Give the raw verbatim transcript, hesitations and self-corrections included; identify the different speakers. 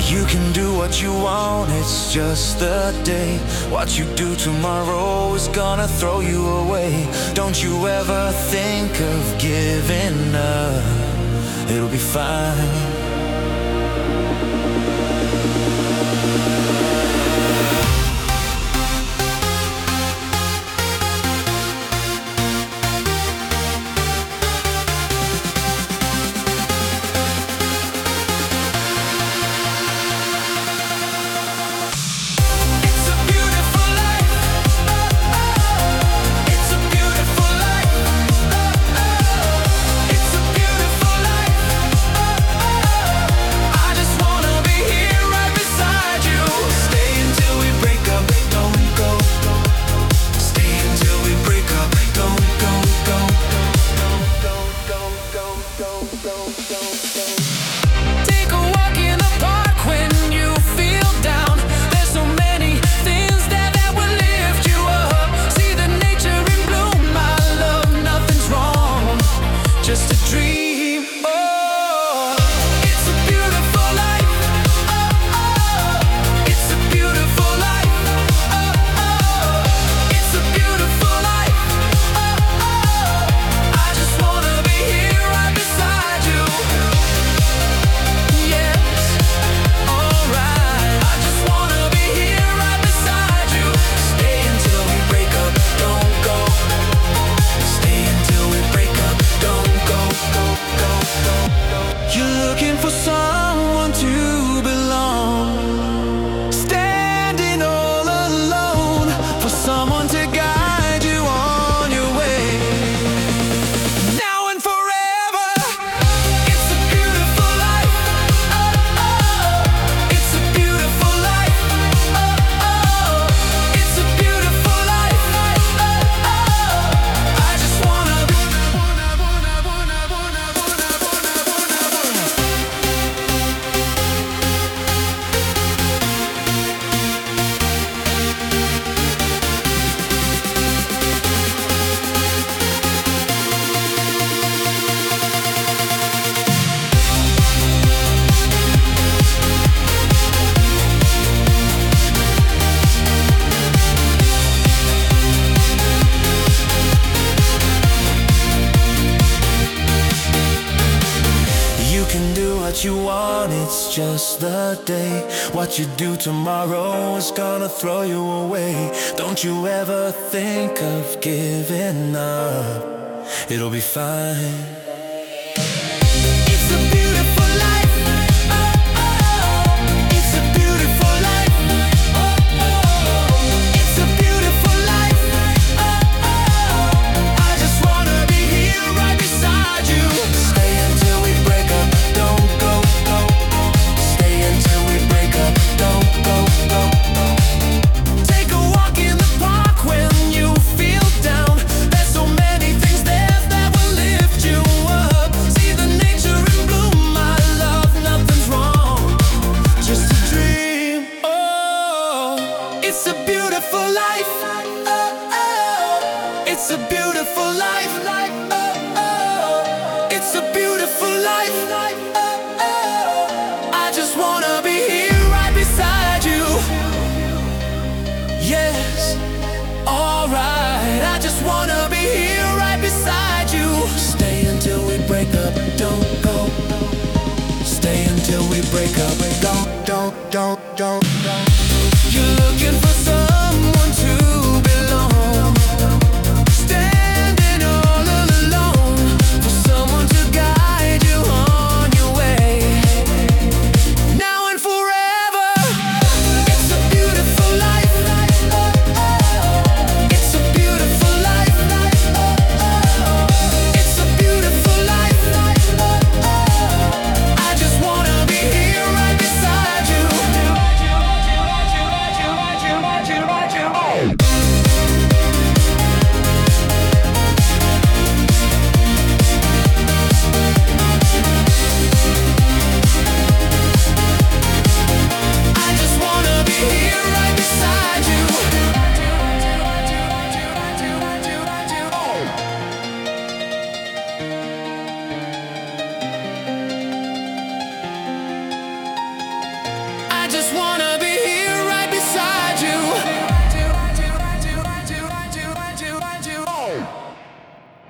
Speaker 1: You can do what you want, it's just the day. What you do tomorrow is gonna throw you away. Don't you ever think of giving up, it'll be fine. What you want, it's just the day. What you do tomorrow is gonna throw you away. Don't you ever think of giving up, it'll be fine. It's a beautiful life. Oh, oh. It's a beautiful life. Oh, oh. It's a beautiful life. Oh, oh. I just wanna be here right beside you. Yes, alright. I just wanna be here right beside you. Stay until we break up. Don't go. Stay until we break up. Don't, don't, don't, don't, don't. You're looking for